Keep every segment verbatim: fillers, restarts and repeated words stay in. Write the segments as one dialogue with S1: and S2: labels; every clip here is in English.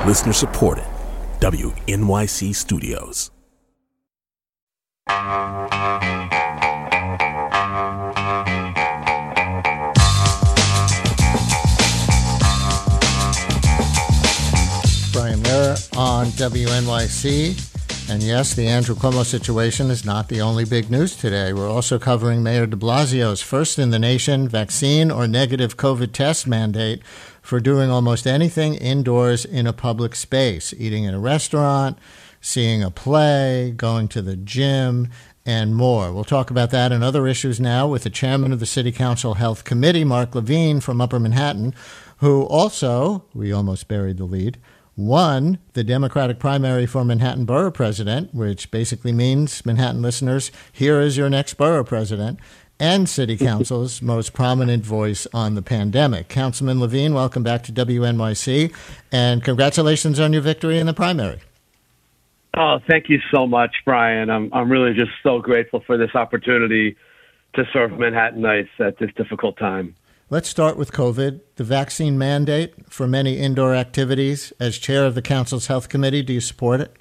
S1: Listener supported. W N Y C Studios.
S2: Brian Lehrer on W N Y C. And yes, the Andrew Cuomo situation is not the only big news today. We're also covering Mayor de Blasio's first in the nation vaccine or negative COVID test mandate for doing almost anything indoors in a public space, eating in a restaurant, seeing a play, going to the gym, and more. We'll talk about that and other issues now with the chairman of the City Council Health Committee, Mark Levine from Upper Manhattan, who also, we almost buried the lead, won the Democratic primary for Manhattan Borough President, which basically means, Manhattan listeners, here is your next borough president, and City Council's most prominent voice on the pandemic. Councilman Levine, welcome back to W N Y C, and congratulations on your victory in the primary.
S3: Oh, thank you so much, Brian. I'm I'm really just so grateful for this opportunity to serve Manhattanites at this difficult time.
S2: Let's start with COVID. The vaccine mandate for many indoor activities. As chair of the council's health committee, do you support it?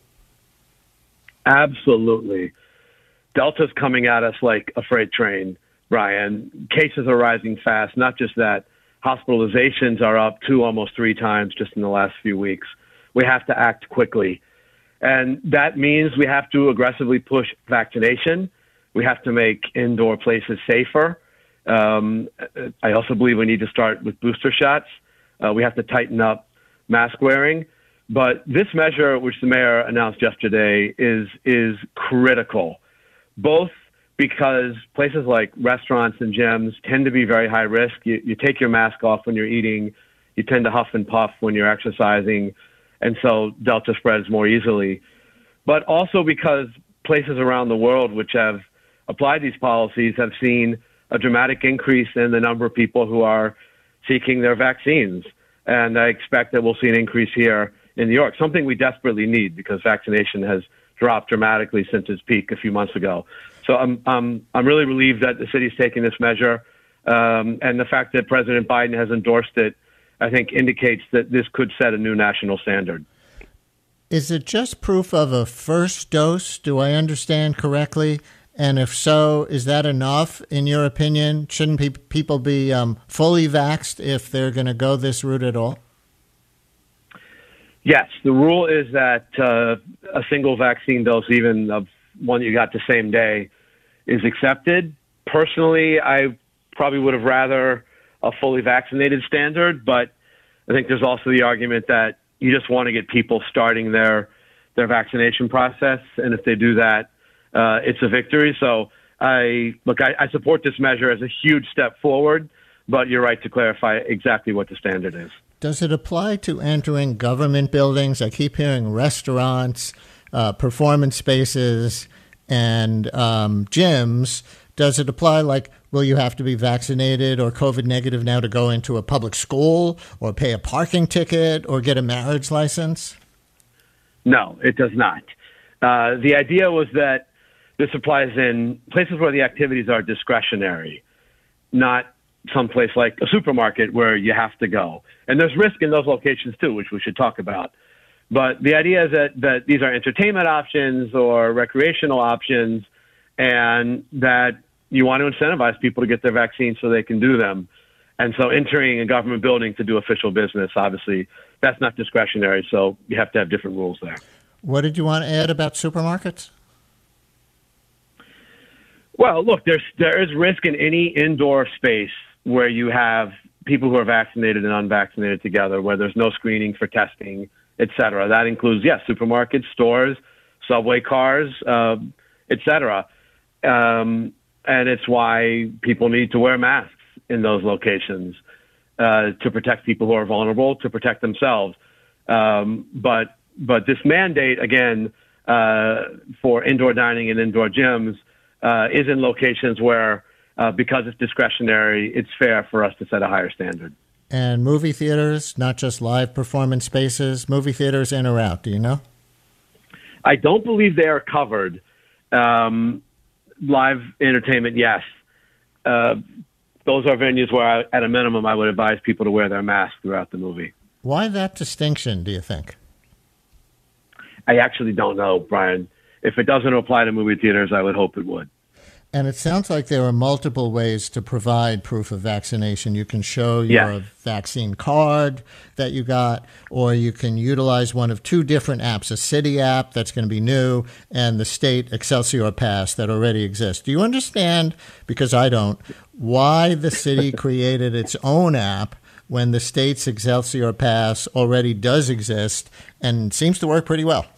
S3: Absolutely. Delta's coming at us like a freight train, Brian. Cases are rising fast. Not just that, hospitalizations are up two, almost three times just in the last few weeks. We have to act quickly. And that means we have to aggressively push vaccination. We have to make indoor places safer. Um, I also believe we need to start with booster shots. Uh, we have to tighten up mask wearing. But this measure, which the mayor announced yesterday, is is critical, both because places like restaurants and gyms tend to be very high risk. You, you take your mask off when you're eating. You tend to huff and puff when you're exercising. And so Delta spreads more easily. But also because places around the world which have applied these policies have seen a dramatic increase in the number of people who are seeking their vaccines. And I expect that we'll see an increase here in New York, something we desperately need because vaccination has dropped dramatically since its peak a few months ago. So I'm, I'm, I'm really relieved that the city's taking this measure. Um, and the fact that President Biden has endorsed it, I think, indicates that this could set a new national standard.
S2: Is it just proof of a first dose? Do I understand correctly? And if so, is that enough, in your opinion? Shouldn't pe- people be um, fully vaxxed if they're going to go this route at all?
S3: Yes. The rule is that uh, a single vaccine dose, even of one you got the same day, is accepted. Personally, I probably would have rather a fully vaccinated standard, but I think there's also the argument that you just want to get people starting their their vaccination process, and if they do that, uh, it's a victory. So I look, I, I support this measure as a huge step forward, but you're right to clarify exactly what the standard is.
S2: Does it apply to entering government buildings? I keep hearing restaurants, uh, performance spaces, and um, gyms. Does it apply, like, will you have to be vaccinated or COVID negative now to go into a public school or pay a parking ticket or get a marriage license?
S3: No, it does not. Uh, the idea was that this applies in places where the activities are discretionary, not someplace like a supermarket where you have to go. And there's risk in those locations, too, which we should talk about. But the idea is that, that these are entertainment options or recreational options, and that you want to incentivize people to get their vaccines so they can do them. And so entering a government building to do official business, obviously, that's not discretionary. So you have to have different rules there.
S2: What did you want to add about supermarkets?
S3: Well, look, there's there is risk in any indoor space where you have people who are vaccinated and unvaccinated together, where there's no screening for testing, et cetera. That includes, yes, supermarkets, stores, subway cars, uh, et cetera. Um, and it's why people need to wear masks in those locations uh, to protect people who are vulnerable, to protect themselves. Um, but but this mandate, again, uh, for indoor dining and indoor gyms uh, is in locations where, uh, because it's discretionary, it's fair for us to set a higher standard.
S2: And movie theaters, not just live performance spaces, movie theaters in or out, do you know?
S3: I don't believe they are covered. Um, live entertainment, yes. Uh, those are venues where, I, at a minimum, I would advise people to wear their mask throughout the movie.
S2: Why that distinction, do you think?
S3: I actually don't know, Brian. If it doesn't apply to movie theaters, I would hope it would.
S2: And it sounds like there are multiple ways to provide proof of vaccination. You can show your
S3: Yes.
S2: vaccine card that you got, or you can utilize one of two different apps, a city app that's going to be new and the state Excelsior Pass that already exists. Do you understand, because I don't, why the city created its own app when the state's Excelsior Pass already does exist and seems to work pretty well?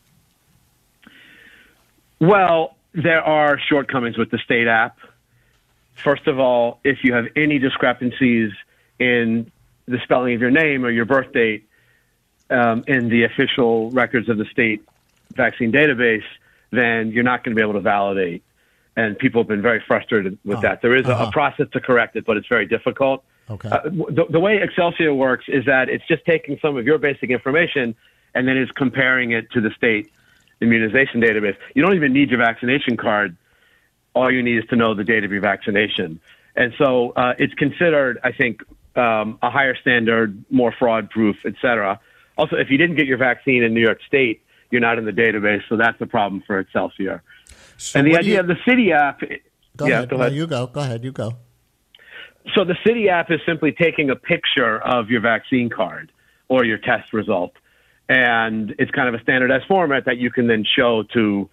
S3: Well, there are shortcomings with the state app. First of all, if you have any discrepancies in the spelling of your name or your birth date um, in the official records of the state vaccine database, then you're not going to be able to validate. And people have been very frustrated with
S2: Oh,
S3: that. There is a,
S2: uh-huh.
S3: a process to correct it, but it's very difficult.
S2: Okay.
S3: Uh, the, the way Excelsior works is that it's just taking some of your basic information and then it's comparing it to the state immunization database. You don't even need your vaccination card. All you need is to know the date of your vaccination. And so uh, it's considered, I think, um, a higher standard, more fraud proof, et cetera. Also, if you didn't get your vaccine in New York State, you're not in the database, so that's a problem for Excelsior.
S2: So
S3: and the
S2: what do
S3: idea
S2: you-
S3: of the city app,
S2: Go
S3: yeah,
S2: ahead.
S3: go
S2: No,
S3: ahead.
S2: you go. Go ahead. You go.
S3: So the city app is simply taking a picture of your vaccine card or your test result, and it's kind of a standardized format that you can then show to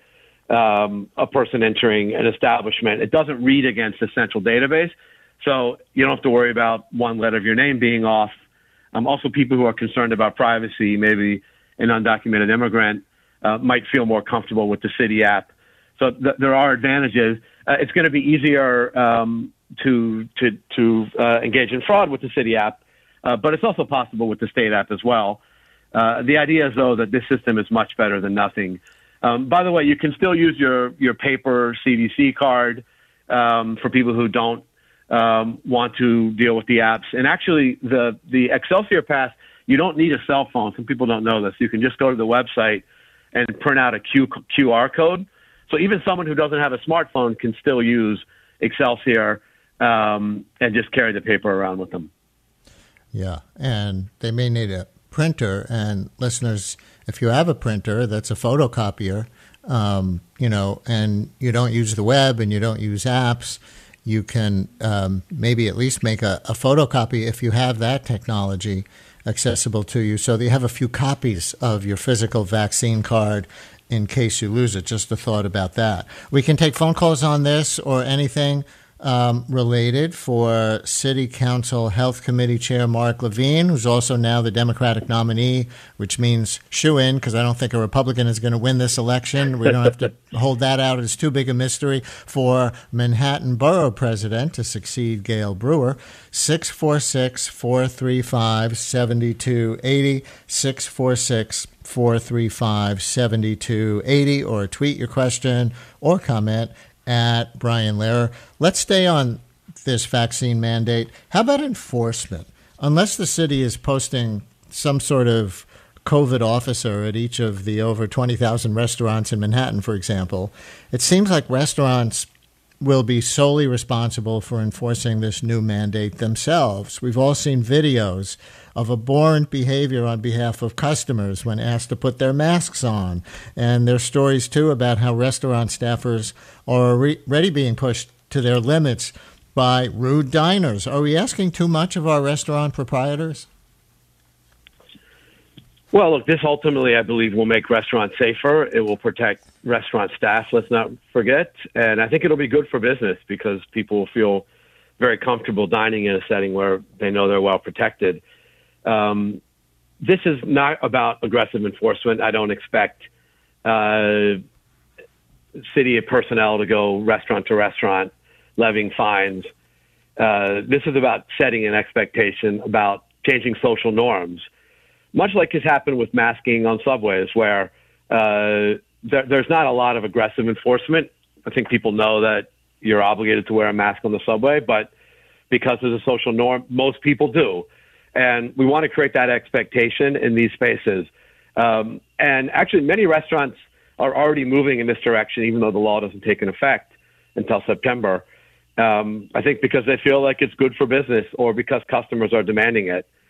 S3: um, a person entering an establishment. It doesn't read against the central database, so you don't have to worry about one letter of your name being off. Um, also, people who are concerned about privacy, maybe an undocumented immigrant, uh, might feel more comfortable with the city app. So th- there are advantages. Uh, it's going to be easier um, to to to uh, engage in fraud with the city app, uh, but it's also possible with the state app as well. Uh, the idea is, though, that this system is much better than nothing. Um, by the way, you can still use your your paper C D C card um, for people who don't um, want to deal with the apps. And actually, the the Excelsior Pass, you don't need a cell phone. Some people don't know this. You can just go to the website and print out a Q, QR code. So even someone who doesn't have a smartphone can still use Excelsior um, and just carry the paper around with them.
S2: Yeah, and they may need a printer. And listeners, if you have a printer that's a photocopier, um, you know, and you don't use the web and you don't use apps, you can um, maybe at least make a, a photocopy if you have that technology accessible to you, so that you have a few copies of your physical vaccine card in case you lose it. Just a thought about that. We can take phone calls on this or anything um, related for City Council Health Committee Chair Mark Levine, who's also now the Democratic nominee, which means shoo-in, because I don't think a Republican is going to win this election. We don't have to hold that out as too big a mystery for Manhattan Borough President to succeed Gail Brewer. six four six, four three five, seven two eight zero, six four six, four three five, seven two eight zero, or tweet your question or comment at Brian Lehrer. Let's stay on this vaccine mandate. How about enforcement? Unless the city is posting some sort of COVID officer at each of the over twenty thousand restaurants in Manhattan, for example, it seems like restaurants will be solely responsible for enforcing this new mandate themselves. We've all seen videos of abhorrent behavior on behalf of customers when asked to put their masks on. And there's stories, too, about how restaurant staffers are re- already being pushed to their limits by rude diners. Are we asking too much of our restaurant proprietors?
S3: Well, look, this ultimately, I believe, will make restaurants safer. It will protect restaurant staff, let's not forget. And I think it'll be good for business because people will feel very comfortable dining in a setting where they know they're well protected. Um, this is not about aggressive enforcement. I don't expect uh, city personnel to go restaurant to restaurant levying fines. Uh, this is about setting an expectation, about changing social norms, much like has happened with masking on subways, where uh, there, there's not a lot of aggressive enforcement. I think people know that you're obligated to wear a mask on the subway, but because of the social norm, most people do. And we want to create that expectation in these spaces. Um, and actually, many restaurants are already moving in this direction, even though the law doesn't take an effect until September. Um, I think because they feel like it's good for business or because customers are demanding it.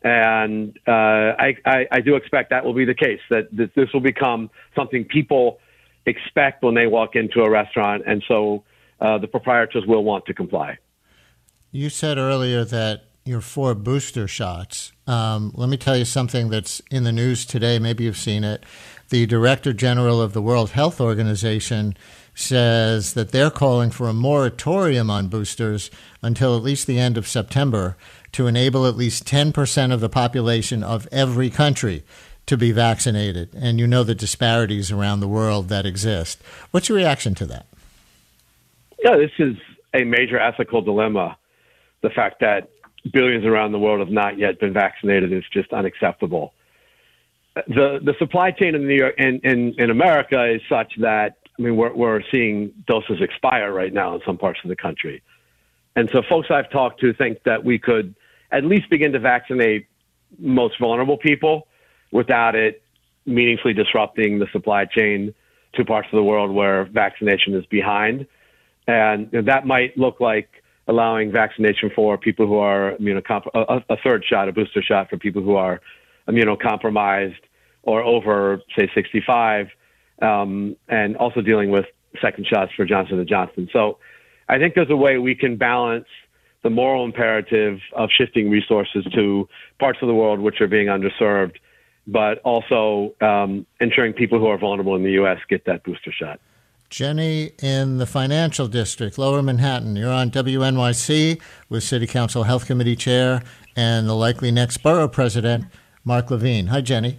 S3: And uh, I, I, I do expect that will be the case, that th- this will become something people expect when they walk into a restaurant. And so uh, the proprietors will want to comply.
S2: You said earlier that you're for booster shots. Um, let me tell you something that's in the news today. Maybe you've seen it. The Director General of the World Health Organization says that they're calling for a moratorium on boosters until at least the end of September to enable at least ten percent of the population of every country to be vaccinated. And you know the disparities around the world that exist. What's your reaction to that?
S3: Yeah, this is a major ethical dilemma. The fact that billions around the world have not yet been vaccinated is just unacceptable. The the supply chain in New York in, in, in America is such that, I mean, we're, we're seeing doses expire right now in some parts of the country. And so folks I've talked to think that we could at least begin to vaccinate most vulnerable people without it meaningfully disrupting the supply chain to parts of the world where vaccination is behind. And that might look like allowing vaccination for people who are immunocompromised, a, a third shot, a booster shot for people who are immunocompromised or over, say, sixty-five, um, and also dealing with second shots for Johnson and Johnson. So I think there's a way we can balance the moral imperative of shifting resources to parts of the world which are being underserved, but also um, ensuring people who are vulnerable in the U S get that booster shot.
S2: Jenny in the Financial District, Lower Manhattan. You're on W N Y C with City Council Health Committee Chair and the likely next borough president, Mark Levine. Hi, Jenny.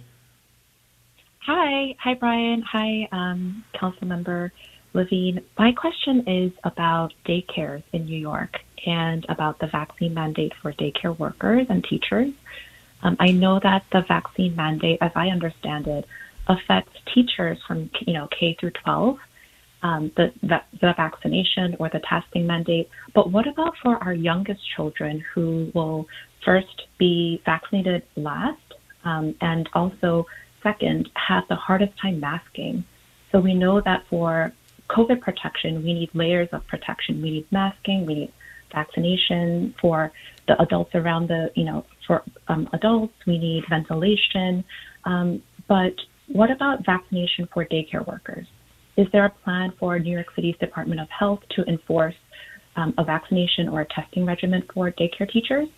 S4: Hi. Hi, Brian. Hi, um, Councilmember Levine. My question is about daycares in New York and about the vaccine mandate for daycare workers and teachers. Um, I know that the vaccine mandate, as I understand it, affects teachers from you know K through twelve. Um, the, the the vaccination or the testing mandate. But what about for our youngest children who will first be vaccinated last um, and also second have the hardest time masking? So we know that for COVID protection, we need layers of protection. We need masking, we need vaccination for the adults around the, you know, for um, adults, we need ventilation. Um, but what about vaccination for daycare workers? Is there a plan for New York City's Department of Health to enforce um, a vaccination or a testing regimen for daycare teachers?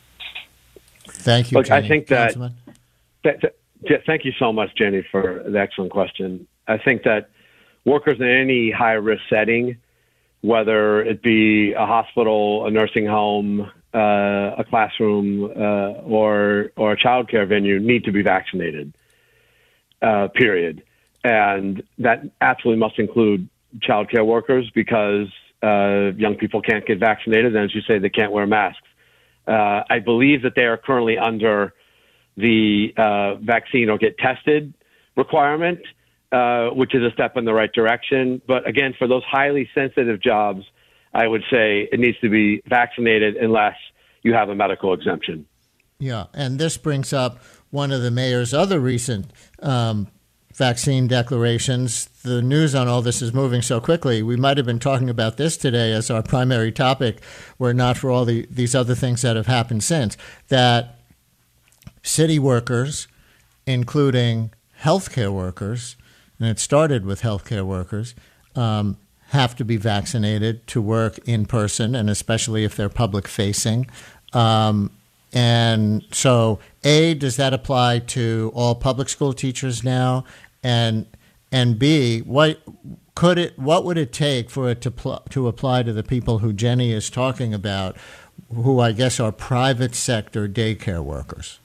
S2: Thank you,
S3: Look,
S2: Jenny.
S3: I think that,
S2: that,
S3: that, thank you so much, Jenny, for the excellent question. I think that workers in any high-risk setting, whether it be a hospital, a nursing home, uh, a classroom, uh, or, or a child care venue, need to be vaccinated, uh, period. And that absolutely must include child care workers because uh, young people can't get vaccinated. And as you say, they can't wear masks. Uh, I believe that they are currently under the uh, vaccine or get tested requirement, uh, which is a step in the right direction. But again, for those highly sensitive jobs, I would say it needs to be vaccinated unless you have a medical exemption.
S2: Yeah, and this brings up one of the mayor's other recent um vaccine declarations. The news on all this is moving so quickly. We might have been talking about this today as our primary topic, were it not for all the, these other things that have happened since, that city workers, including healthcare workers, and it started with healthcare workers, um, have to be vaccinated to work in person, and especially if they're public facing. Um, and so, A, does that apply to all public school teachers now? And and B, what could it? What would it take for it to pl- to apply to the people who Jenny is talking about, who I guess are private sector daycare workers?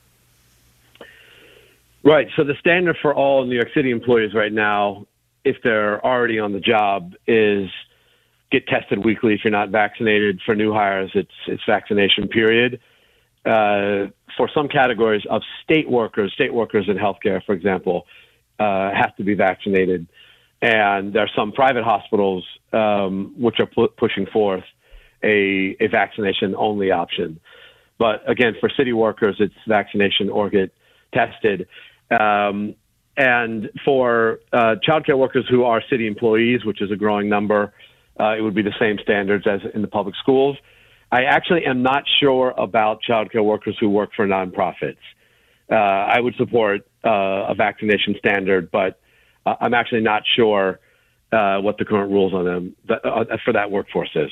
S3: Right. So the standard for all New York City employees right now, if they're already on the job, is get tested weekly. If you're not vaccinated, for new hires, it's it's vaccination period. Uh, for some categories of state workers, state workers in healthcare, for example, uh, have to be vaccinated. And there are some private hospitals um, which are pu- pushing forth a, a vaccination-only option. But again, for city workers, it's vaccination or get tested. Um, and for uh, childcare workers who are city employees, which is a growing number, uh, it would be the same standards as in the public schools. I actually am not sure about childcare workers who work for nonprofits. Uh, I would support uh, a vaccination standard, but uh, I'm actually not sure uh, what the current rules on them that, uh, for that workforce is.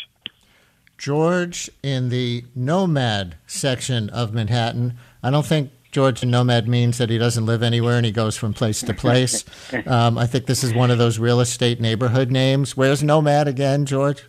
S2: George, in the Nomad section of Manhattan, I don't think George in Nomad means that he doesn't live anywhere and he goes from place to place. um, I think this is one of those real estate neighborhood names. Where's Nomad again, George?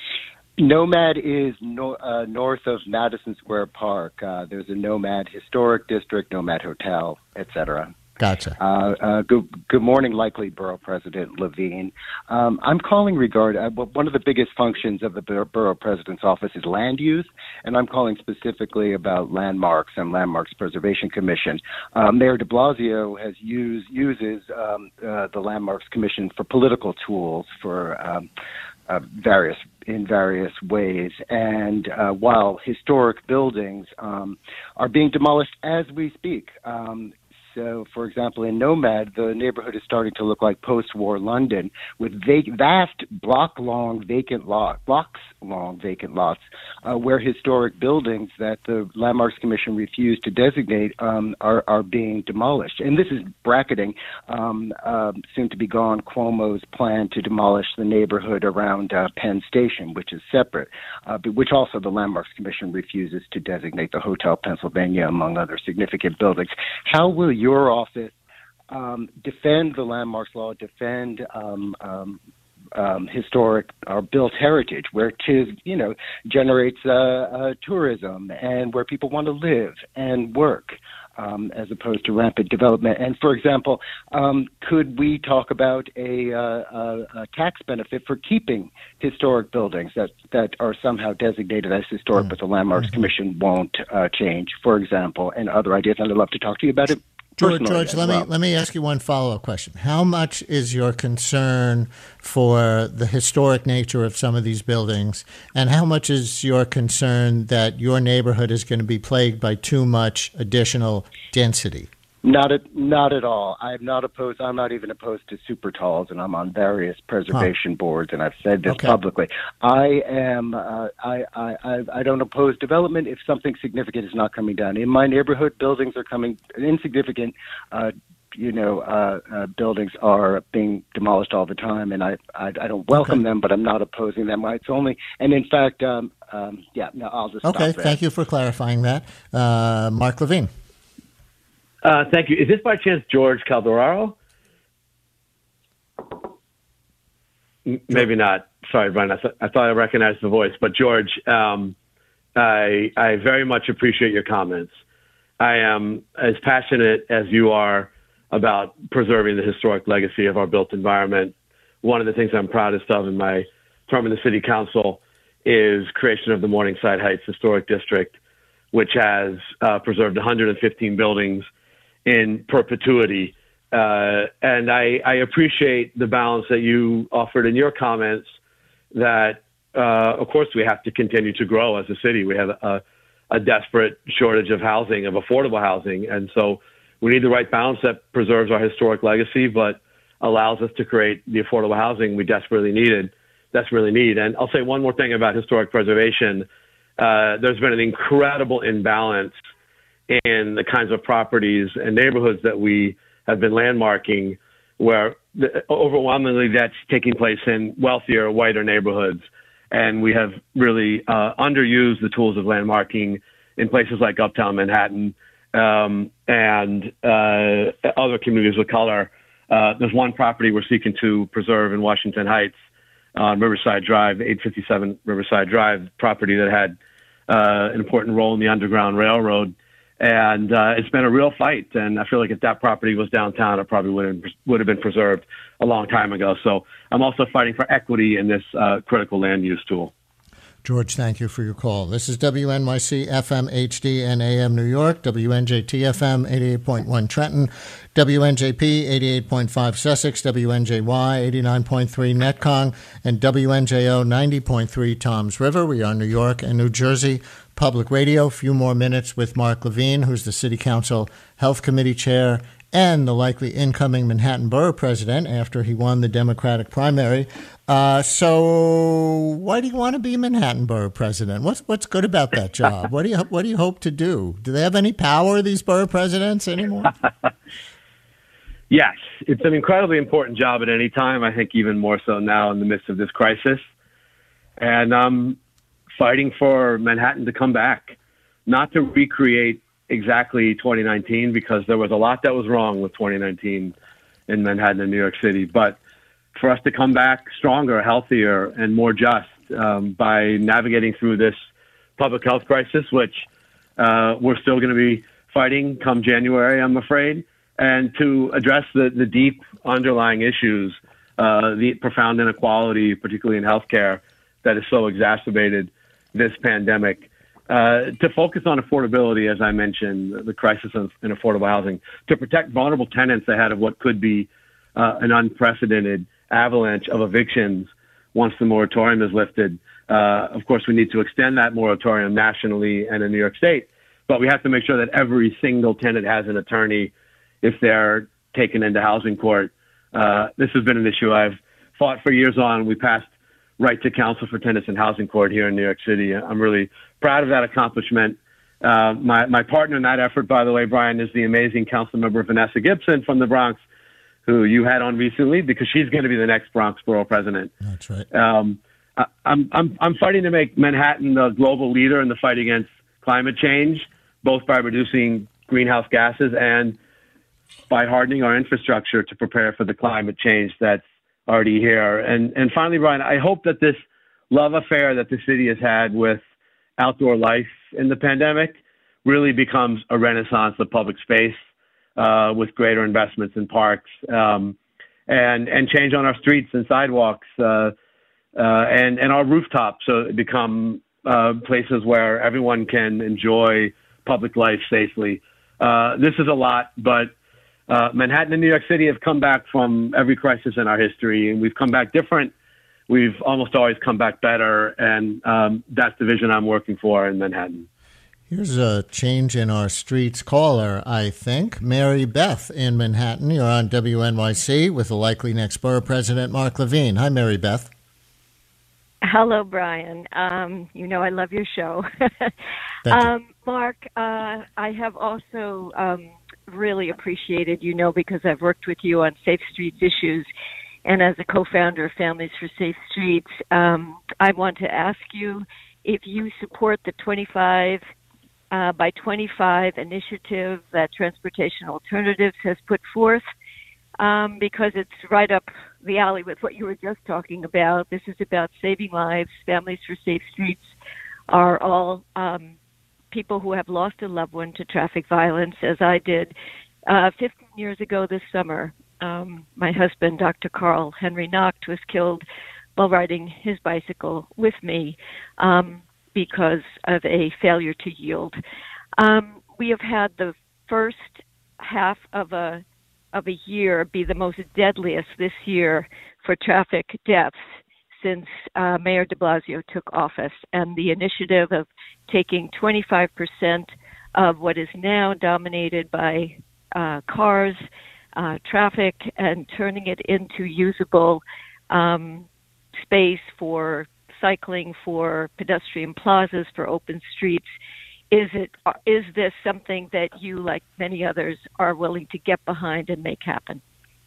S5: Nomad is no, uh, north of Madison Square Park. Uh, there's a Nomad Historic District, Nomad Hotel, et cetera.
S2: Gotcha.
S5: Uh, uh, good, good morning, likely Borough President Levine. Um, I'm calling regard, uh, one of the biggest functions of the Borough President's office is land use, and I'm calling specifically about landmarks and Landmarks Preservation Commission. Uh, Mayor de Blasio has used, uses um, uh, the Landmarks Commission for political tools for um, uh, various in various ways. And uh, while historic buildings um, are being demolished as we speak, um, So, for example, in Nomad, the neighborhood is starting to look like post-war London with vac- vast block-long vacant lot, blocks-long vacant lots uh, where historic buildings that the Landmarks Commission refused to designate um, are, are being demolished. And this is bracketing um, uh, soon-to-be-gone Cuomo's plan to demolish the neighborhood around uh, Penn Station, which is separate, uh, but which also the Landmarks Commission refuses to designate the Hotel Pennsylvania, among other significant buildings. How will your office um, defend the landmarks law, defend um, um, um, historic or built heritage, where tis, you know, generates uh, uh, tourism and where people want to live and work, um, as opposed to rampant development? And for example, um, could we talk about a, uh, a, a tax benefit for keeping historic buildings that, that are somehow designated as historic, mm-hmm. but the Landmarks mm-hmm. Commission won't uh, change, for example, and other ideas? And I'd love to talk to you about it.
S2: George, George let well. me let me ask you one follow-up question. How much is your concern for the historic nature of some of these buildings, and how much is your concern that your neighborhood is going to be plagued by too much additional density?
S5: Not at not at all. I'm not opposed. I'm not even opposed to super talls, and I'm on various preservation huh. boards, and I've said this okay. publicly. I am. Uh, I, I I don't oppose development if something significant is not coming down. In my neighborhood, buildings are coming. Insignificant, uh, you know, uh, uh, buildings are being demolished all the time, and I I, I don't welcome okay. them, but I'm not opposing them. It's only, and in fact, um, um, yeah. No, I'll just
S2: okay.
S5: Stop there.
S2: Thank you for clarifying that, uh, Mark Levine.
S3: Uh, thank you. Is this by chance George Calderaro? M- maybe not. Sorry, Brian. I, th- I thought I recognized the voice. But George, um, I, I very much appreciate your comments. I am as passionate as you are about preserving the historic legacy of our built environment. One of the things I'm proudest of in my term in the city council is creation of the Morningside Heights Historic District, which has uh, preserved one hundred fifteen buildings in perpetuity. Uh, and I, I appreciate the balance that you offered in your comments that, uh, of course, we have to continue to grow as a city. We have a, a desperate shortage of housing, of affordable housing. And so we need the right balance that preserves our historic legacy, but allows us to create the affordable housing we desperately needed, desperately need. And I'll say one more thing about historic preservation. Uh, there's been an incredible imbalance in the kinds of properties and neighborhoods that we have been landmarking, where the, overwhelmingly that's taking place in wealthier, whiter neighborhoods. And we have really uh, underused the tools of landmarking in places like Uptown Manhattan um, and uh, other communities of color. Uh, there's one property we're seeking to preserve in Washington Heights on Riverside Drive, eight fifty-seven Riverside Drive, property that had uh, an important role in the Underground Railroad. And uh, it's been a real fight. And I feel like if that property was downtown, it probably would have, would have been preserved a long time ago. So I'm also fighting for equity in this uh, critical land use tool.
S2: George, thank you for your call. This is W N Y C F M H D and A M New York, W N J T F M eighty-eight point one Trenton, W N J P eighty-eight point five Sussex, W N J Y eighty-nine point three Netcong, and W N J O ninety point three Toms River. We are New York and New Jersey Public Radio. A few more minutes with Mark Levine, who's the City Council Health Committee Chair and the likely incoming Manhattan Borough President after he won the Democratic primary. Uh, so why do you want to be Manhattan Borough President? What's what's good about that job? What do you what do you hope to do? Do they have any power, these borough presidents, anymore?
S3: Yes, it's an incredibly important job at any time. I think even more so now in the midst of this crisis. And I'm fighting for Manhattan to come back, not to recreate exactly twenty nineteen, because there was a lot that was wrong with twenty nineteen in Manhattan and New York City, but for us to come back stronger, healthier, and more just um, by navigating through this public health crisis, which uh, we're still going to be fighting come January, I'm afraid, and to address the, the deep underlying issues, uh, the profound inequality, particularly in healthcare, that is so exacerbated this pandemic. Uh, to focus on affordability, as I mentioned, the crisis in, in affordable housing, to protect vulnerable tenants ahead of what could be uh, an unprecedented avalanche of evictions once the moratorium is lifted. Uh, of course, we need to extend that moratorium nationally and in New York State, but we have to make sure that every single tenant has an attorney if they're taken into housing court. Uh, this has been an issue I've fought for years on. We passed right to counsel for tenants in housing court here in New York City. I'm really proud of that accomplishment. Uh, my, my partner in that effort, by the way, Brian, is the amazing council member Vanessa Gibson from the Bronx, who you had on recently, because she's going to be the next Bronx borough president.
S2: That's right.
S3: Um, I, I'm, I'm, I'm fighting to make Manhattan the global leader in the fight against climate change, both by reducing greenhouse gases and by hardening our infrastructure to prepare for the climate change that's already here. And, and finally, Brian, I hope that this love affair that the city has had with outdoor life in the pandemic really becomes a renaissance of public space uh, with greater investments in parks um, and, and change on our streets and sidewalks uh, uh, and, and our rooftops, so it become uh, places where everyone can enjoy public life safely. Uh, this is a lot, but Uh, Manhattan and New York City have come back from every crisis in our history, and we've come back different. We've almost always come back better, and um, that's the vision I'm working for in Manhattan.
S2: Here's a change in our streets caller, I think. Mary Beth in Manhattan. You're on W N Y C with the likely next borough president, Mark Levine. Hi, Mary Beth.
S6: Hello, Brian. Um, you know I love your show. um, Mark, uh, I have also um, really appreciated, you know, because I've worked with you on Safe Streets issues, and as a co-founder of Families for Safe Streets, um, I want to ask you if you support the twenty-five uh, by twenty-five initiative that Transportation Alternatives has put forth, um, because it's right up the alley with what you were just talking about. This is about saving lives. Families for Safe Streets are all um, people who have lost a loved one to traffic violence, as I did uh, fifteen years ago this summer. Um, my husband, Doctor Carl Henry Nacht, was killed while riding his bicycle with me um, because of a failure to yield. Um, we have had the first half of a of a year be the most deadliest this year for traffic deaths since uh, Mayor de Blasio took office, and the initiative of taking twenty-five percent of what is now dominated by uh, cars, uh, traffic, and turning it into usable um, space for cycling, for pedestrian plazas, for open streets. Is it? Is this something that you, like many others, are willing to get behind and make happen?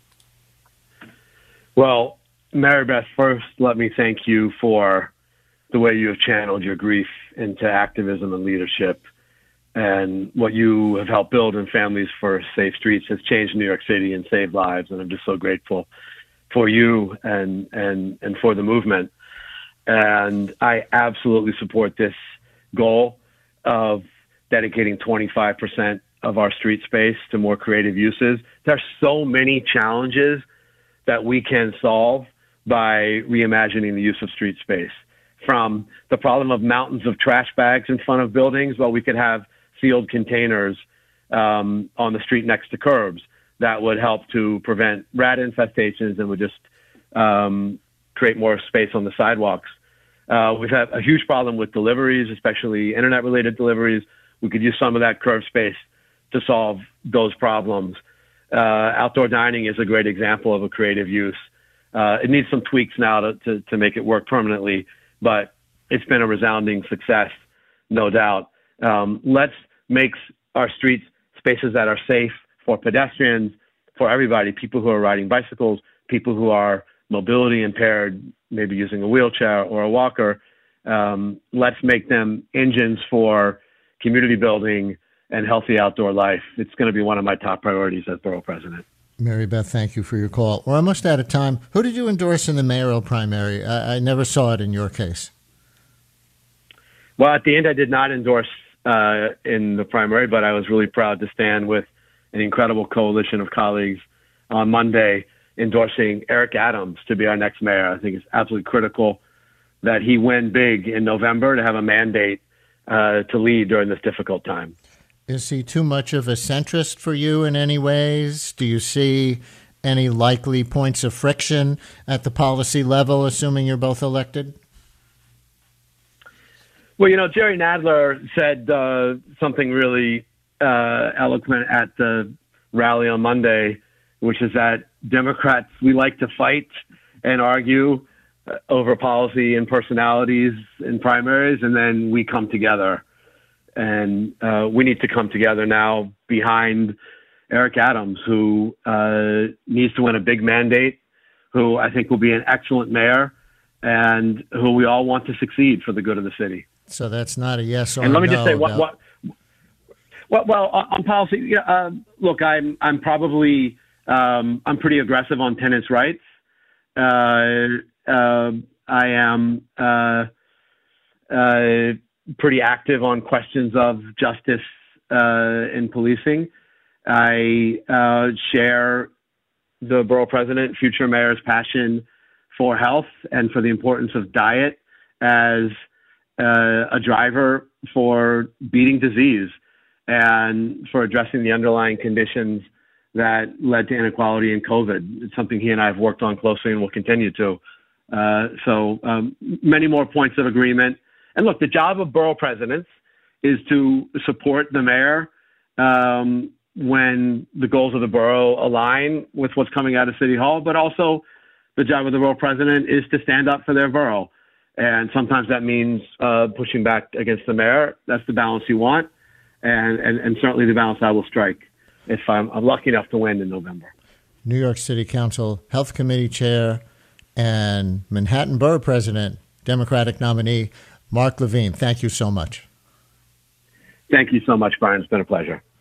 S3: Well, Mary Beth, first, let me thank you for the way you have channeled your grief into activism and leadership. And what you have helped build in Families for Safe Streets has changed New York City and saved lives. And I'm just so grateful for you and, and, and for the movement. And I absolutely support this goal of dedicating twenty-five percent of our street space to more creative uses. There's so many challenges that we can solve by reimagining the use of street space. From the problem of mountains of trash bags in front of buildings, well, we could have sealed containers um, on the street next to curbs that would help to prevent rat infestations and would just um, create more space on the sidewalks. Uh, we've had a huge problem with deliveries, especially internet-related deliveries. We could use some of that curb space to solve those problems. Uh, outdoor dining is a great example of a creative use. Uh, it needs some tweaks now to, to, to make it work permanently, but it's been a resounding success, no doubt. Um, let's make our streets spaces that are safe for pedestrians, for everybody, people who are riding bicycles, people who are mobility impaired, maybe using a wheelchair or a walker. Um, let's make them engines for community building and healthy outdoor life. It's going to be one of my top priorities as borough president.
S2: Mary Beth, thank you for your call. We're almost out of time. Who did you endorse in the mayoral primary? I, I never saw it in your case.
S3: Well, at the end, I did not endorse uh, in the primary, but I was really proud to stand with an incredible coalition of colleagues on Monday endorsing Eric Adams to be our next mayor. I think it's absolutely critical that he win big in November to have a mandate uh, to lead during this difficult time.
S2: Is he too much of a centrist for you in any ways? Do you see any likely points of friction at the policy level, assuming you're both elected?
S3: Well, you know, Jerry Nadler said uh, something really uh, eloquent at the rally on Monday, which is that Democrats, we like to fight and argue uh, over policy and personalities in primaries, and then we come together. And uh, we need to come together now behind Eric Adams, who uh, needs to win a big mandate, who I think will be an excellent mayor, and who we all want to succeed for the good of the city.
S2: So that's not a yes or no.
S3: And let me just say, what,
S2: no.
S3: what, what, well, on, on policy, you know, uh, look, I'm I'm probably um, I'm pretty aggressive on tenants' rights. Uh, uh, I am uh, uh, pretty active on questions of justice uh, in policing. I uh, share the borough president, future mayor's passion for health and for the importance of diet as uh, a driver for beating disease and for addressing the underlying conditions that led to inequality in COVID. It's something he and I have worked on closely and will continue to. Uh, so um, many more points of agreement. And look, the job of borough presidents is to support the mayor um, when the goals of the borough align with what's coming out of City Hall, but also the job of the borough president is to stand up for their borough. And sometimes that means uh, pushing back against the mayor. That's the balance you want, and, and, and certainly the balance I will strike if I'm, I'm lucky enough to win in November.
S2: New York City Council Health Committee Chair and Manhattan Borough President, Democratic nominee, Mark Levine. Thank you so much.
S3: Thank you so much, Brian. It's been a pleasure.